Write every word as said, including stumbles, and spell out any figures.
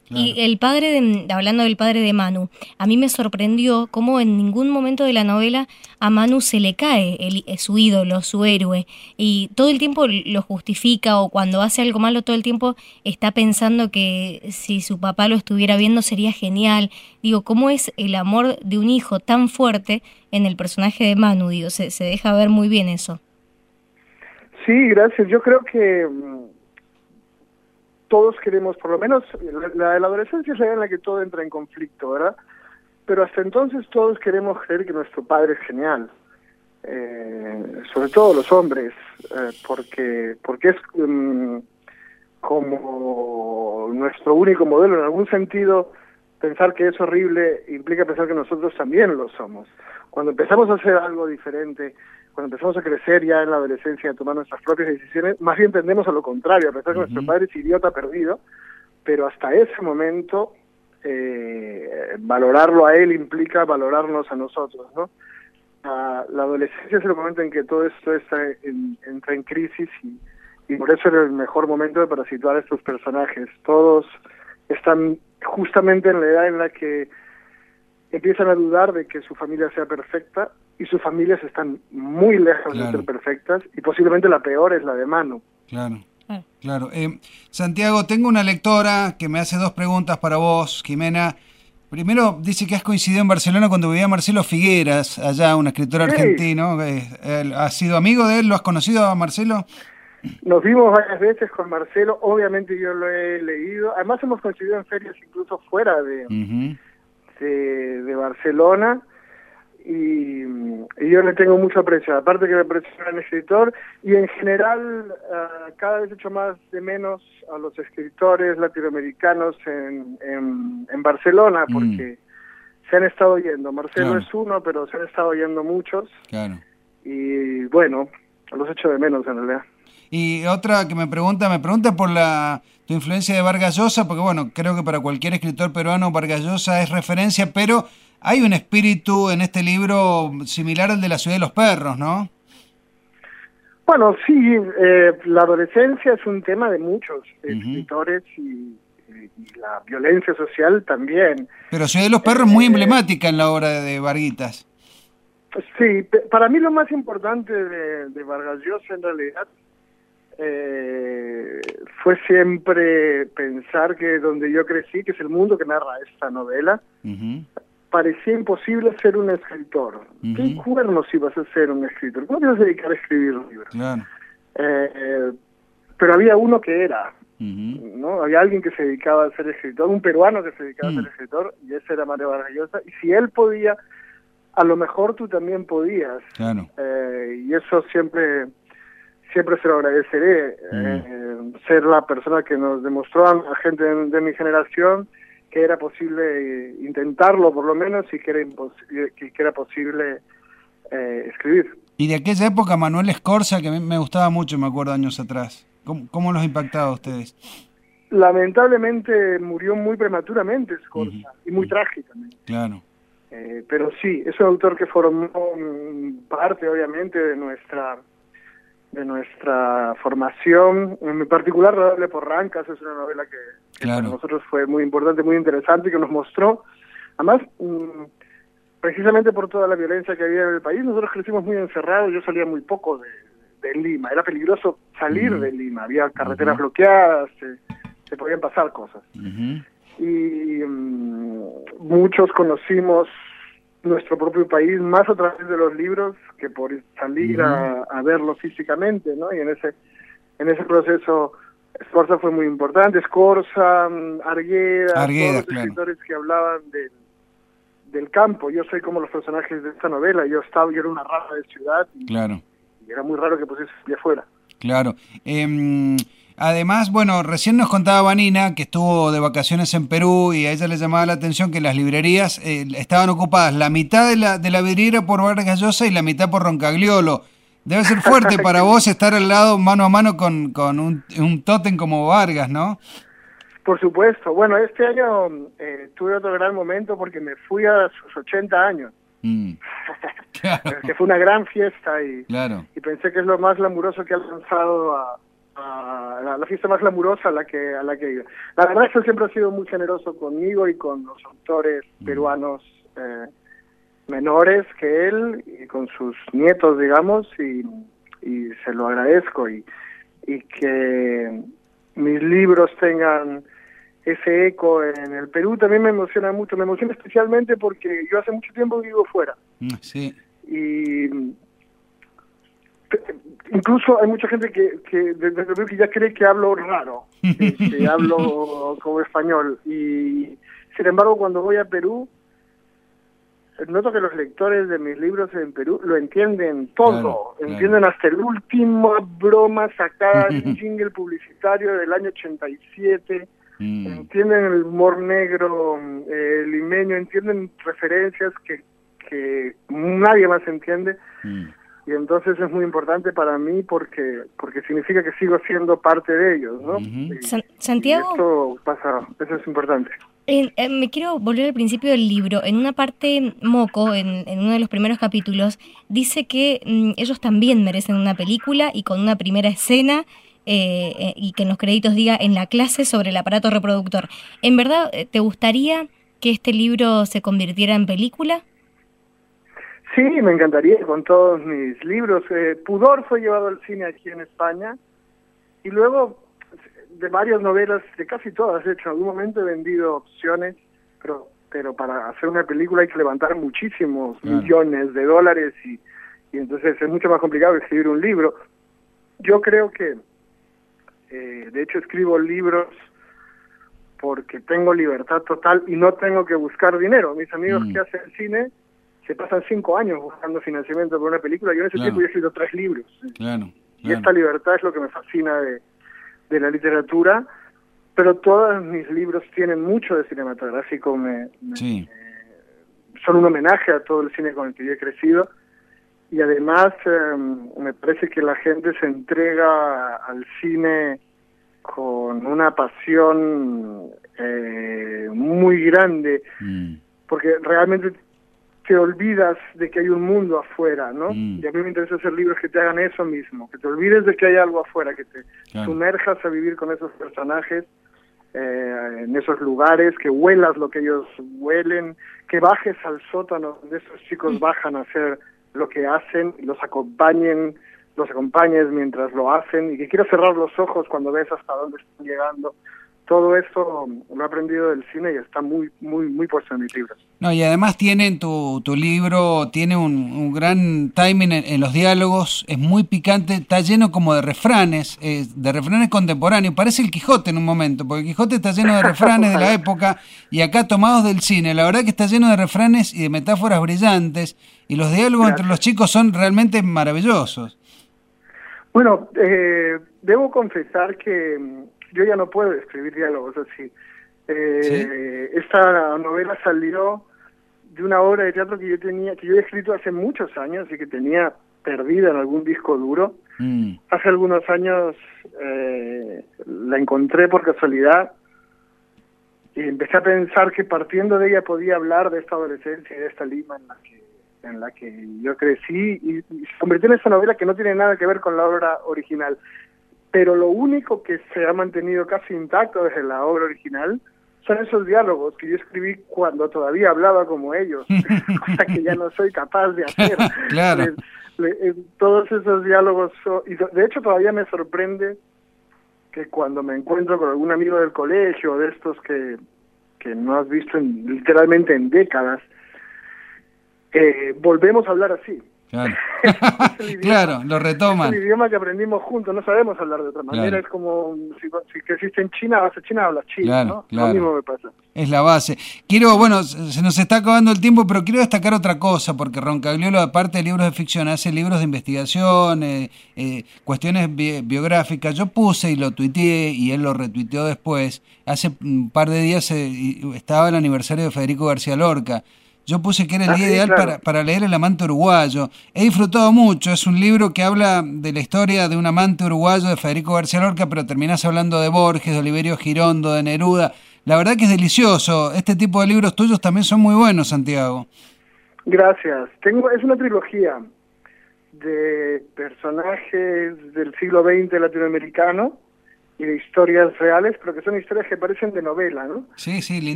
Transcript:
Claro. Y el padre, de, hablando del padre de Manu, a mí me sorprendió cómo en ningún momento de la novela a Manu se le cae el, su ídolo, su héroe, y todo el tiempo lo justifica, o cuando hace algo malo todo el tiempo está pensando que si su papá lo estuviera viendo sería genial. Digo, ¿cómo es el amor de un hijo tan fuerte en el personaje de Manu? Digo, se, se deja ver muy bien eso. Sí, gracias. Yo creo que todos queremos, por lo menos, la, la adolescencia es la edad en la que todo entra en conflicto, ¿verdad? Pero hasta entonces todos queremos creer que nuestro padre es genial, eh, sobre todo los hombres, eh, porque porque es um, como nuestro único modelo. En algún sentido, pensar que es horrible implica pensar que nosotros también lo somos. Cuando empezamos a hacer algo diferente, cuando empezamos a crecer ya en la adolescencia, a tomar nuestras propias decisiones, más bien tendemos a lo contrario, a pensar que uh-huh. nuestro padre es idiota perdido, pero hasta ese momento eh, valorarlo a él implica valorarnos a nosotros, ¿no? Uh, la adolescencia es el momento en que todo esto está en, entra en crisis y, y por eso es el mejor momento para situar a estos personajes. Todos están justamente en la edad en la que empiezan a dudar de que su familia sea perfecta, y sus familias están muy lejos claro. de ser perfectas, y posiblemente la peor es la de Manu. Claro, claro. Eh, Santiago, tengo una lectora que me hace dos preguntas para vos, Jimena. Primero, dice que has coincidido en Barcelona cuando vivía Marcelo Figueras, allá, un escritor sí. argentino. Eh, ¿Has sido amigo de él? ¿Lo has conocido a Marcelo? Nos vimos varias veces con Marcelo, obviamente yo lo he leído. Además hemos coincidido en ferias incluso fuera de, uh-huh. de, de Barcelona. Y, y yo le tengo mucho aprecio, aparte que me parece un gran escritor, y en general uh, cada vez echo más de menos a los escritores latinoamericanos en, en, en Barcelona, porque mm. se han estado yendo. Marcelo claro. es uno, pero se han estado yendo muchos, claro. y bueno, los echo de menos en realidad. Y otra que me pregunta, me pregunta por la tu influencia de Vargas Llosa, porque bueno, creo que para cualquier escritor peruano Vargas Llosa es referencia, pero hay un espíritu en este libro similar al de La ciudad de los perros, ¿no? Bueno, sí, eh, la adolescencia es un tema de muchos uh-huh. escritores y, y la violencia social también. Pero Ciudad de los perros es eh, muy emblemática en la obra de Varguitas. Sí, para mí lo más importante de, de Vargas Llosa en realidad eh, fue siempre pensar que donde yo crecí, que es el mundo que narra esta novela, uh-huh. parecía imposible ser un escritor. Uh-huh. ¿Qué cuernos ibas a ser un escritor? ¿Cómo te ibas a dedicar a escribir libros? Claro. Eh, eh, pero había uno que era, uh-huh. ¿no? Había alguien que se dedicaba a ser escritor, un peruano que se dedicaba uh-huh. a ser escritor, y ese era Mario Vargas Llosa. Y si él podía, a lo mejor tú también podías. Claro. Eh, y eso siempre... siempre se lo agradeceré, mm. eh, ser la persona que nos demostró a gente de, de mi generación que era posible intentarlo por lo menos y que era, impos- que era posible eh, escribir. Y de aquella época Manuel Escorza, que a mí me gustaba mucho, me acuerdo años atrás. ¿Cómo, cómo los impactaba a ustedes? Lamentablemente murió muy prematuramente Escorza, uh-huh. y muy uh-huh. trágicamente. Claro. Eh, pero sí, es un autor que formó parte obviamente de nuestra... de nuestra formación, en particular Radable por Rancas, es una novela que, que claro. para nosotros fue muy importante, muy interesante, y que nos mostró, además, mmm, precisamente por toda la violencia que había en el país, nosotros crecimos muy encerrados, yo salía muy poco de, de Lima, era peligroso salir uh-huh. de Lima, había carreteras uh-huh. bloqueadas, se, se podían pasar cosas. Uh-huh. Y mmm, muchos conocimos nuestro propio país más a través de los libros que por salir uh-huh. a, a verlo físicamente, ¿no? Y en ese en ese proceso Escorza fue muy importante, Escorza, Argueda, Argueda, todos los claro. escritores que hablaban del, del campo. Yo soy como los personajes de esta novela, yo estaba, yo era una rara de ciudad y, claro. y era muy raro que pusiese de afuera. Claro. Eh, Además, bueno, recién nos contaba Vanina que estuvo de vacaciones en Perú y a ella le llamaba la atención que las librerías eh, estaban ocupadas la mitad de la de la vidriera por Vargas Llosa y la mitad por Roncagliolo. Debe ser fuerte para vos estar al lado mano a mano con, con un, un tótem como Vargas, ¿no? Por supuesto. Bueno, este año eh, tuve otro gran momento porque me fui a sus ochenta años. Mm. Claro. Que fue una gran fiesta y, claro. y pensé que es lo más glamuroso que ha lanzado a a la, la fiesta más glamurosa a la que a la que he ido. La verdad es que él siempre ha sido muy generoso conmigo y con los autores peruanos eh, menores que él y con sus nietos, digamos, y, y se lo agradezco, y, y que mis libros tengan ese eco en el Perú también me emociona mucho, me emociona especialmente porque yo hace mucho tiempo vivo fuera. Sí. Y incluso hay mucha gente que, que desde Perú que ya cree que hablo raro, que, que hablo como español, y sin embargo cuando voy a Perú noto que los lectores de mis libros en Perú lo entienden todo, claro, entienden claro. hasta el último broma sacada de un jingle publicitario del año ochenta y siete, mm. entienden el humor negro eh, limeño, entienden referencias que, que nadie más entiende, mm. y entonces es muy importante para mí porque porque significa que sigo siendo parte de ellos, ¿no? Uh-huh. y, San, Santiago, y esto pasa, eso es importante. Eh, eh, me quiero volver al principio del libro. En una parte, Moco, en, en uno de los primeros capítulos, dice que mm, ellos también merecen una película y con una primera escena eh, eh, y que en los créditos diga en la clase sobre el aparato reproductor. ¿En verdad te gustaría que este libro se convirtiera en película? Sí, me encantaría, con todos mis libros. Eh, Pudor fue llevado al cine aquí en España y luego de varias novelas, de casi todas, de hecho, en algún momento he vendido opciones, pero pero para hacer una película hay que levantar muchísimos claro. millones de dólares y, y entonces es mucho más complicado que escribir un libro. Yo creo que, eh, de hecho, escribo libros porque tengo libertad total y no tengo que buscar dinero. Mis amigos mm. que hacen cine se pasan cinco años buscando financiamiento por una película. Yo en ese claro. tiempo he escrito tres libros. Claro, claro. Y esta libertad es lo que me fascina de de la literatura, pero todos mis libros tienen mucho de cinematográfico, me, me, sí. eh, son un homenaje a todo el cine con el que yo he crecido, y además eh, me parece que la gente se entrega al cine con una pasión eh, muy grande, mm. porque realmente te olvidas de que hay un mundo afuera, ¿no? Mm. Y a mí me interesa hacer libros que te hagan eso mismo, que te olvides de que hay algo afuera, que te claro. sumerjas a vivir con esos personajes, eh, en esos lugares, que huelas lo que ellos huelen, que bajes al sótano donde esos chicos mm. bajan a hacer lo que hacen, y los acompañen, los acompañes mientras lo hacen, y que quieras cerrar los ojos cuando ves hasta dónde están llegando. Todo esto lo he aprendido del cine y está muy, muy, muy puesto en mis libros. No, y además tiene tu, tu libro, tiene un, un gran timing en, en los diálogos, es muy picante, está lleno como de refranes, eh, de refranes contemporáneos, parece el Quijote en un momento, porque el Quijote está lleno de refranes de la época, y acá tomados del cine, la verdad que está lleno de refranes y de metáforas brillantes, y los diálogos Gracias. Entre los chicos son realmente maravillosos. Bueno, eh, debo confesar que yo ya no puedo escribir diálogos así. Eh, ¿Sí? Esta novela salió de una obra de teatro que yo tenía, que yo he escrito hace muchos años y que tenía perdida en algún disco duro. Mm. Hace algunos años eh, la encontré por casualidad y empecé a pensar que partiendo de ella podía hablar de esta adolescencia y de esta Lima en la que en la que yo crecí, y, y se convirtió en esta novela que no tiene nada que ver con la obra original. Pero lo único que se ha mantenido casi intacto desde la obra original son esos diálogos que yo escribí cuando todavía hablaba como ellos, cosa que ya no soy capaz de hacer. Claro. Le, le, todos esos diálogos, son, y de hecho todavía me sorprende que cuando me encuentro con algún amigo del colegio, de estos que, que no has visto en, literalmente en décadas, eh, volvemos a hablar así. Claro, idioma, claro, lo retoman. Es el idioma que aprendimos juntos, no sabemos hablar de otra manera. Claro. Es como si, si creciste en China, vas a China, hablas chino, claro, ¿no? Claro. Lo mismo me pasa. Es la base. Quiero, bueno, se nos está acabando el tiempo, pero quiero destacar otra cosa, porque Roncagliolo, aparte de libros de ficción, hace libros de investigación, eh, eh, cuestiones bi- biográficas. Yo puse y lo tuiteé, y él lo retuiteó después. Hace un par de días eh, estaba el aniversario de Federico García Lorca. Yo puse que era el ah, día sí, ideal claro. para, para leer El amante uruguayo. He disfrutado mucho, es un libro que habla de la historia de un amante uruguayo de Federico García Lorca, pero terminás hablando de Borges, de Oliverio Girondo, de Neruda. La verdad que es delicioso. Este tipo de libros tuyos también son muy buenos, Santiago. Gracias. Tengo, es una trilogía de personajes del siglo veinte latinoamericano y de historias reales, pero que son historias que parecen de novela, ¿no? Sí, sí,